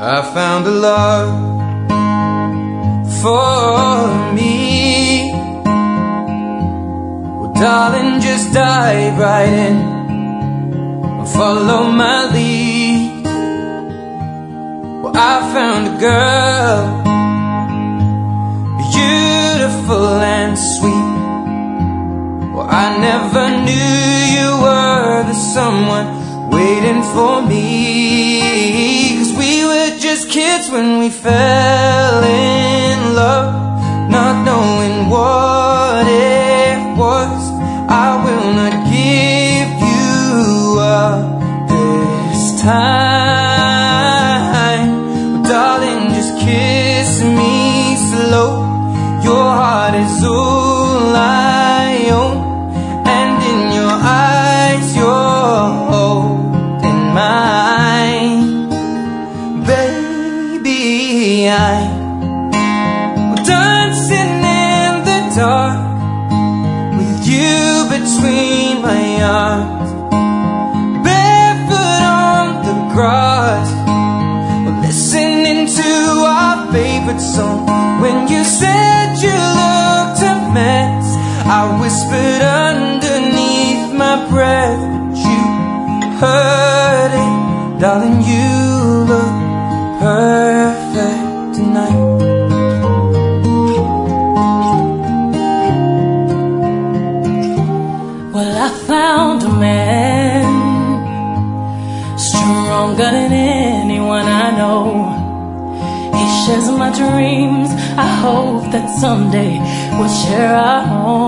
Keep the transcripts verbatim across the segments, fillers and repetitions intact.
I found a love for me. Well, darling, just dive right in and follow my lead. Well, I found a girl, beautiful and sweet. Well, I never knew you were the someone waiting for me. 'Cause we were just kids when we fell in love, not knowing what it was. I will not give you up this time. Well, darling, just kiss me slow. Your heart is all I own, and in your eyes you're holding mine. Baby, I'm dancing in the dark with you between my arms, barefoot on the grass, listening to our favorite song. When you said you looked a mess, I whispered underneath my breath, but you heard it. Darling, you look perfect tonight. Well, I found a man stronger than anyone I know. He shares my dreams. I hope that someday we'll share our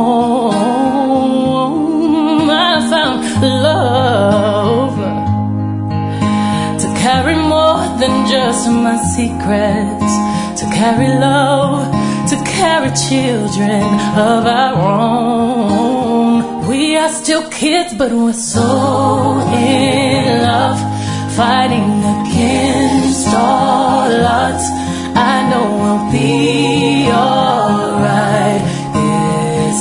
home. I found love to carry more than just my secrets, to carry love, to carry children of our own. We are still kids, but we're so in love, fighting against all odds. I know we'll be alright this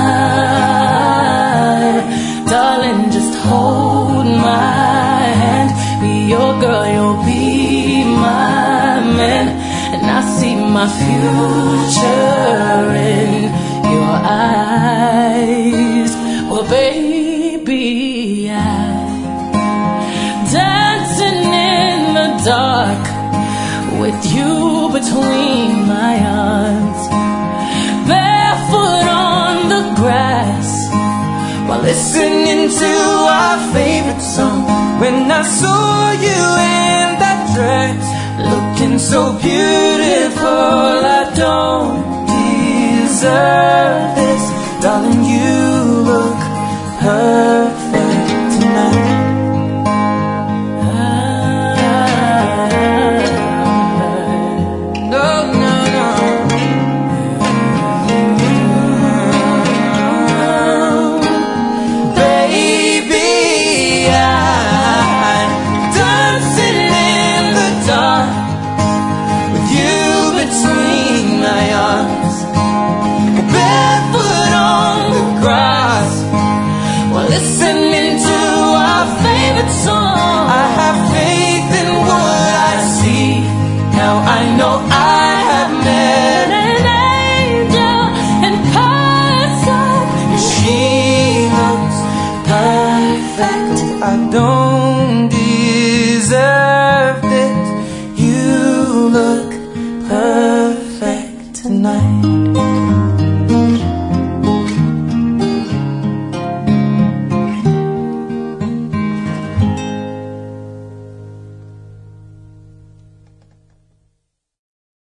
time. Darling, just hold my hand. Be your girl, you'll be my man. And I see my future in your eyes. Well, baby, I'm dancing in the dark with you between my arms, barefoot on the grass, while listening to our favorite song. When I saw you in that dress, looking so beautiful, I don't deserve this. Darling, you look perfect tonight. Listening to our favorite song, I have faith in what I see. Now I know I have met an angel in person. She looks perfect. I don't deserve this. You look perfect tonight.